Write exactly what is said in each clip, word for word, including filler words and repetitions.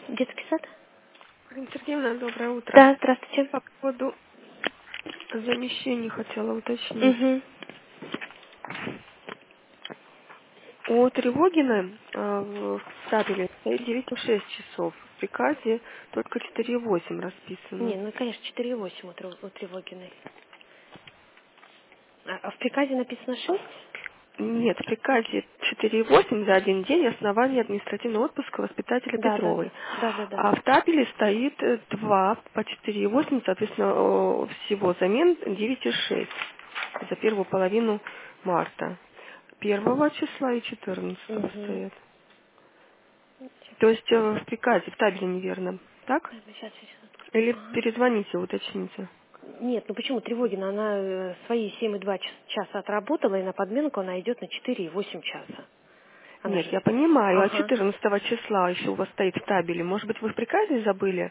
Детский сад? Ирина Сергеевна, доброе утро. Да, здравствуйте. По поводу замещений хотела уточнить. Угу. У Тревогина э, в табеле стоит девять и шесть часов. В приказе только четыре и восемь Не, расписано. ну, конечно, четыре и восемь у, Трев- у Тревогиной. А, а в приказе написано шесть? Нет, в приказе четыре и восемь за один день основание административного отпуска воспитателя Да, да, да. Петровой. Да, да, да. А в табеле стоит э, два по четыре и восемь, соответственно, э, всего замен девять и шесть за первую половину марта. Первого числа и четырнадцатого Угу. стоят. То есть э, в приказе, в табеле неверно, так? Сейчас, сейчас открою. Или Ага. перезвоните, уточните. Нет, ну почему Тревогина? Она э, свои семь и два час- часа отработала, и на подменку она идет на четыре и восемь часа. Она Нет, же... я понимаю, а Ага. четырнадцатого числа еще у вас стоит в табеле. Может быть, вы в приказе забыли?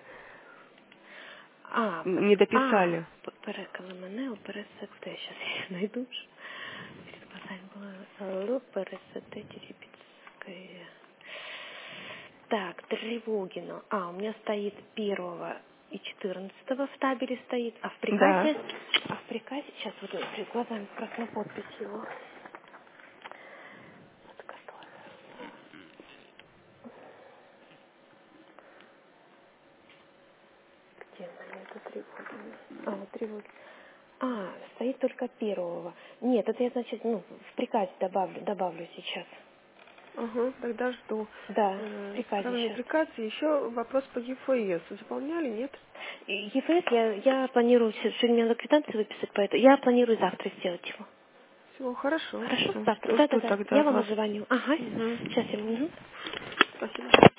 А, М, Не а, дописали? перекаламенео, пересете. Сейчас я найду. Перед глазами было Л, пересете, Теребицкая. Так, Тревогина. А, у меня стоит первого и четырнадцатого в табеле стоит, а в Да. приказе, а в приказе, сейчас вот перед глазами красная подпись его. Где она, это Тревогина? А, вот Тревогина. А, стоит только первого. Нет, это я, значит, ну, в приказе добавлю, добавлю сейчас. Ага, тогда жду. Да, в Э, приказе Исправление сейчас. приказа. Еще вопрос по ЕФС. Заполняли, нет? ЕФС я, я планирую, се- сегодня мне надо квитанцию выписать, поэтому я планирую завтра сделать его. Все, хорошо. Хорошо? Все, Завтра. жду, жду Да-да-да. тогда Я от вам вас. назвоню. Ага. Угу. Сейчас я... Мгм. Спасибо.